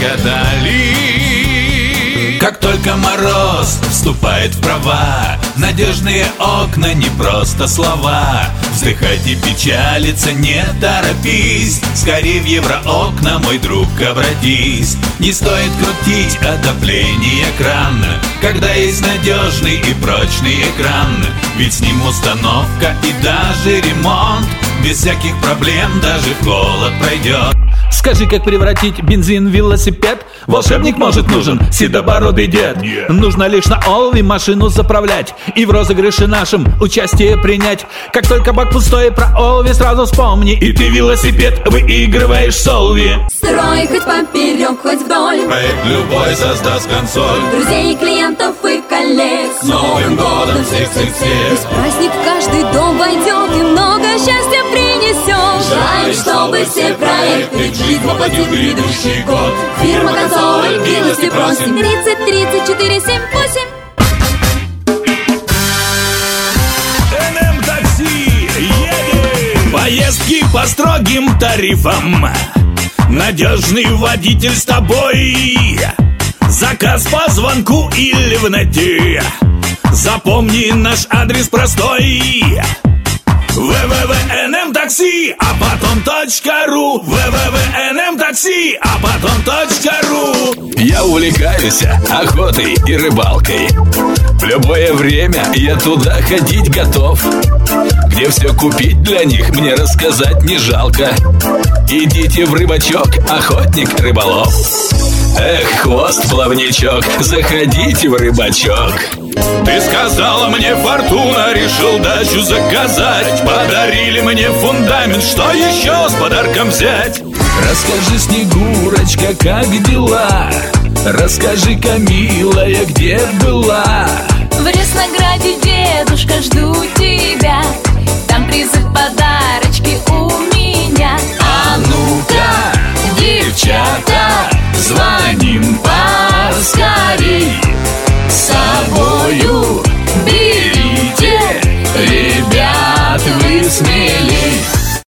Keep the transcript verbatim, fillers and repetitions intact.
загадали. Как только мороз вступает в права, надежные окна, не просто слова. Вздыхать и печалиться не торопись, скорее в евроокна, мой друг, обратись. Не стоит крутить отопление кран, когда есть надежный и прочный экран. Ведь с ним установка и даже ремонт без всяких проблем даже в холод пройдет. Скажи, как превратить бензин в велосипед? Волшебник, может, нужен седобородый дед. yeah. Нужно лишь на Олви машину заправлять и в розыгрыше нашем участие принять. Как только бак пустой, про Олви сразу вспомни, и ты велосипед выигрываешь с Олви. Строй хоть поперек, хоть вдоль, проект любой создаст консоль. Друзей, клиентов и коллег с Новым годом всех, всех, всех. Пусть праздник в каждый дом войдет и много счастья принесет. Желаем, чтобы все проекты жизнь воплотил грядущий год. Фирма «Консоль», милости просим. Тридцать тридцать четыре семь восемь. эн эм Такси, едем! Поездки по строгим тарифам, надежный водитель с тобой. Заказ по звонку или в нете, запомни наш адрес простой: вэ вэ вэ точка эн эм такси, а потом .ру. вэ вэ вэ точка эн эм такси, а потом .ру. Я увлекаюсь охотой и рыбалкой. В любое время я туда ходить готов. Где все купить для них, мне рассказать не жалко. Идите в рыбачок, охотник, рыболов. Эх, хвост, плавничок, заходите в рыбачок. Ты сказала мне, фортуна, решил дачу заказать. Подарили мне фундамент, что еще с подарком взять? Расскажи, Снегурочка, как дела? Расскажи-ка, милая, где была? В Реснограде, дедушка, жду тебя. Там призы, подарки